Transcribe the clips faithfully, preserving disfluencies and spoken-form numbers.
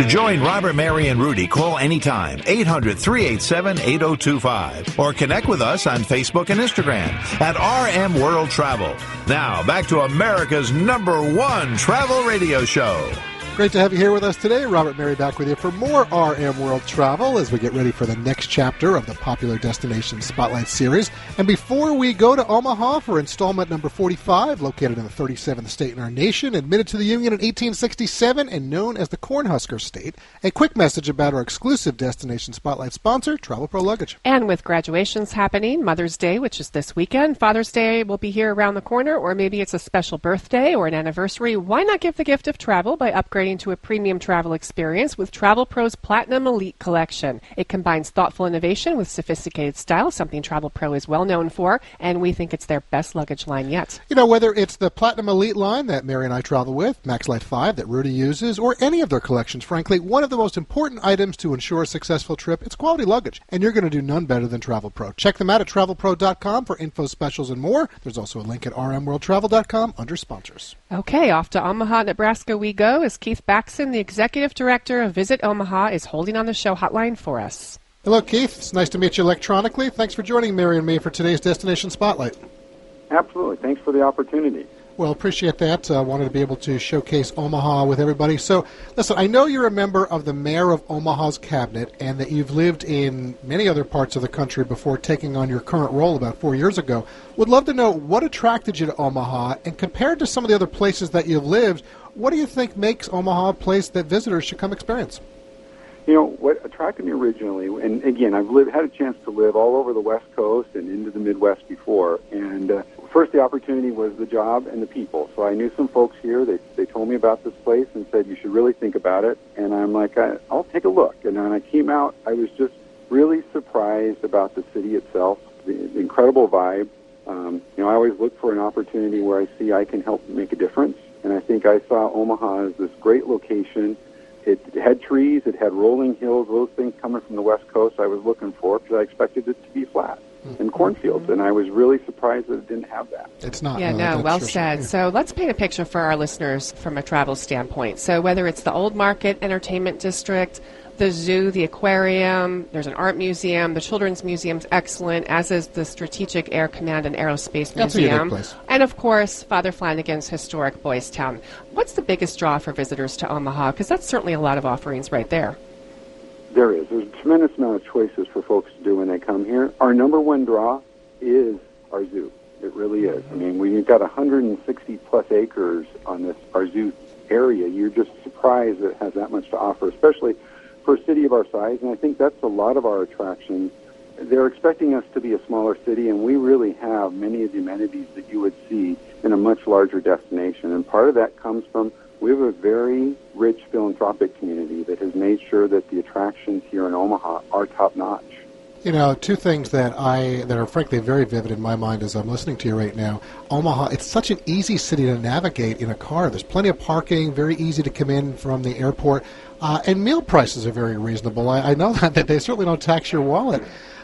join Robert, Mary, and Rudy, call anytime, eight hundred, three eight seven, eight oh two five, or connect with us on Facebook and Instagram at R M World Travel. Now, back to America's number one travel radio show. Great to have you here with us today. Robert Mary back with you for more R M World Travel as we get ready for the next chapter of the popular Destination Spotlight series. And before we go to Omaha for installment number forty-five, located in the thirty-seventh state in our nation, admitted to the Union in eighteen sixty-seven and known as the Cornhusker State, a quick message about our exclusive Destination Spotlight sponsor, Travel Pro Luggage. And with graduations happening, Mother's Day, which is this weekend, Father's Day will be here around the corner, or maybe it's a special birthday or an anniversary, why not give the gift of travel by upgrading to a premium travel experience with Travel Pro's Platinum Elite Collection. It combines thoughtful innovation with sophisticated style, something Travel Pro is well known for, and we think it's their best luggage line yet. You know, whether it's the Platinum Elite line that Mary and I travel with, MaxLight five that Rudy uses, or any of their collections, frankly, one of the most important items to ensure a successful trip, it's quality luggage, and you're going to do none better than Travel Pro. Check them out at travel pro dot com for info, specials, and more. There's also a link at r m world travel dot com under sponsors. Okay, off to Omaha, Nebraska we go as Keith Baxton, the executive director of Visit Omaha, is holding on the show hotline for us. Hello, Keith. It's nice to meet you electronically. Thanks for joining Mary and me for today's Destination Spotlight. Absolutely. Thanks for the opportunity. Well, appreciate that. I uh, wanted to be able to showcase Omaha with everybody. So, listen, I know you're a member of the Mayor of Omaha's cabinet and that you've lived in many other parts of the country before taking on your current role about four years ago. Would love to know what attracted you to Omaha, and compared to some of the other places that you've lived, what do you think makes Omaha a place that visitors should come experience? You know, what attracted me originally, and again, I've lived, had a chance to live all over the West Coast and into the Midwest before, and uh, first the opportunity was the job and the people. So I knew some folks here. They they told me about this place and said, you should really think about it. And I'm like, I, I'll take a look. And when I came out, I was just really surprised about the city itself, the, the incredible vibe. Um, you know, I always look for an opportunity where I see I can help make a difference. And I think I saw Omaha as this great location. It had trees, it had rolling hills, those things coming from the West Coast I was looking for because I expected it to be flat mm-hmm. and cornfields, and I was really surprised that it didn't have that. It's not. Yeah, no, no, well sure said. Yeah. So let's paint a picture for our listeners from a travel standpoint. So whether it's the Old Market Entertainment District, the zoo, the aquarium, there's an art museum, the Children's Museum's excellent, as is the Strategic Air Command and Aerospace That's Museum. a unique place. And, of course, Father Flanagan's historic Boys Town. What's the biggest draw for visitors to Omaha? Because that's certainly a lot of offerings right there. There is. There's a tremendous amount of choices for folks to do when they come here. Our number one draw is our zoo. It really is. I mean, we've got one hundred sixty plus acres on this our zoo area. You're just surprised that it has that much to offer, especially for a city of our size, and I think that's a lot of our attraction. They're expecting us to be a smaller city, and we really have many of the amenities that you would see in a much larger destination. And part of that comes from we have a very rich philanthropic community that has made sure that the attractions here in Omaha are top-notch. You know, two things that I that are frankly very vivid in my mind as I'm listening to you right now. Omaha, it's such an easy city to navigate in a car. There's plenty of parking, very easy to come in from the airport, uh, and meal prices are very reasonable. I, I know that, that they certainly don't tax your wallet.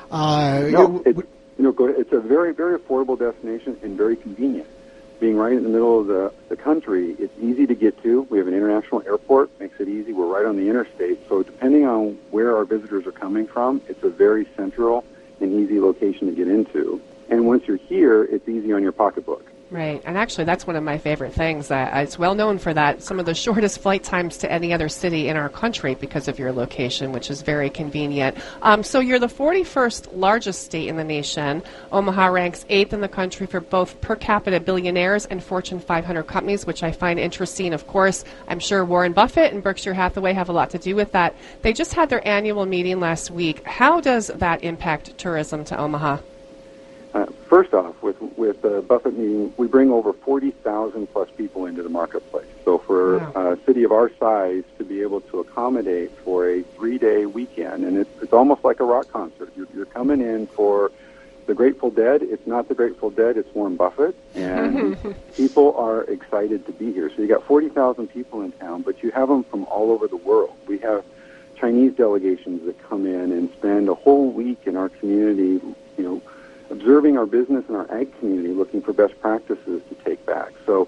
Uh, no, it, you know, go to, it's a very, very affordable destination and very convenient. Being right in the middle of the, the country, it's easy to get to. We have an international airport, makes it easy. We're right on the interstate. So depending on where our visitors are coming from, it's a very central and easy location to get into. And once you're here, it's easy on your pocketbook. Right, and actually that's one of my favorite things. Uh, it's well known for that, some of the shortest flight times to any other city in our country because of your location, which is very convenient. Um, so you're the forty-first largest state in the nation. Omaha ranks eighth in the country for both per capita billionaires and Fortune five hundred companies, which I find interesting. Of course, I'm sure Warren Buffett and Berkshire Hathaway have a lot to do with that. They just had their annual meeting last week. How does that impact tourism to Omaha? Uh, first off, with with the Buffett meeting, we bring over forty thousand plus people into the marketplace. So for wow. a city of our size to be able to accommodate for a three-day weekend, and it's, it's almost like a rock concert. You're, you're coming in for the Grateful Dead. It's not the Grateful Dead, it's Warren Buffett, and people are excited to be here. So you got forty thousand people in town, but you have them from all over the world. We have Chinese delegations that come in and spend a whole week in our community, you know, observing our business and our ag community, looking for best practices to take back. So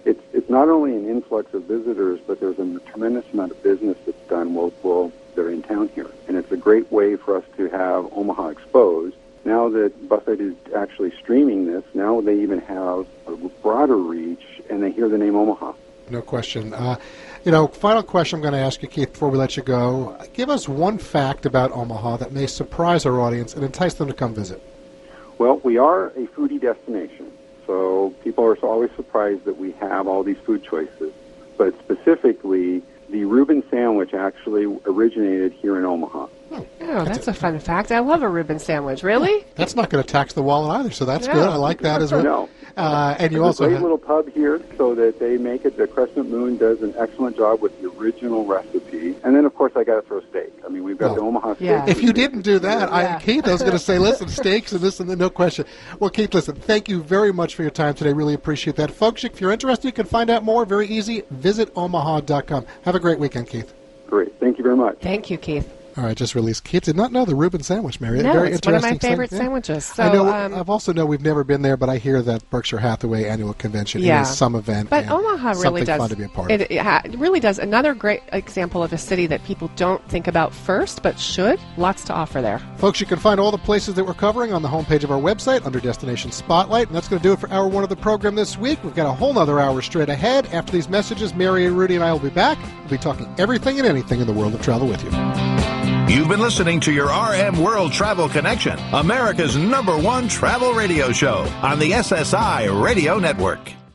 it's it's not only an influx of visitors, but there's a tremendous amount of business that's done while, while they're in town here. And it's a great way for us to have Omaha exposed. Now that Buffett is actually streaming this, now they even have a broader reach, and they hear the name Omaha. No question. Uh, you know, final question I'm going to ask you, Keith, before we let you go. Give us one fact about Omaha that may surprise our audience and entice them to come visit. Well, we are a foodie destination, so people are always surprised that we have all these food choices. But specifically, the Reuben sandwich actually originated here in Omaha. Oh, that's a fun fact. I love a Reuben sandwich. Really? That's not going to tax the wallet either, so that's No. good. I like that as well. No. Uh, and you There's also a great have, little pub here, so that they make it. The Crescent Moon does an excellent job with the original recipe. And then, of course, I got to throw steak. I mean, we've got Oh. the Omaha steak. Yeah. if you didn't do that, Yeah. I, Keith, I was going to say, listen, steaks and this and that, no question. Well, Keith, listen, thank you very much for your time today. Really appreciate that. Folks, if you're interested, you can find out more. Very easy. Visit omaha dot com. Have a great weekend, Keith. Great. Thank you very much. Thank you, Keith. All right, just released. Keith did not know the Reuben sandwich, Mary. No, Very it's one of my interesting thing. favorite Yeah. sandwiches. So, I know. um, I've also know we've never been there, but I hear that Berkshire Hathaway annual convention Yeah. is some event. But and Omaha really something does. fun to be a part of. It, it, ha- it really does. Another great example of a city that people don't think about first, but should. Lots to offer there. Folks, you can find all the places that we're covering on the homepage of our website under Destination Spotlight. And that's going to do it for hour one of the program this week. We've got a whole other hour straight ahead. After these messages, Mary and Rudy and I will be back. We'll be talking everything and anything in the world of travel with you. You've been listening to your R M World Travel Connection, America's number one travel radio show on the S S I Radio Network.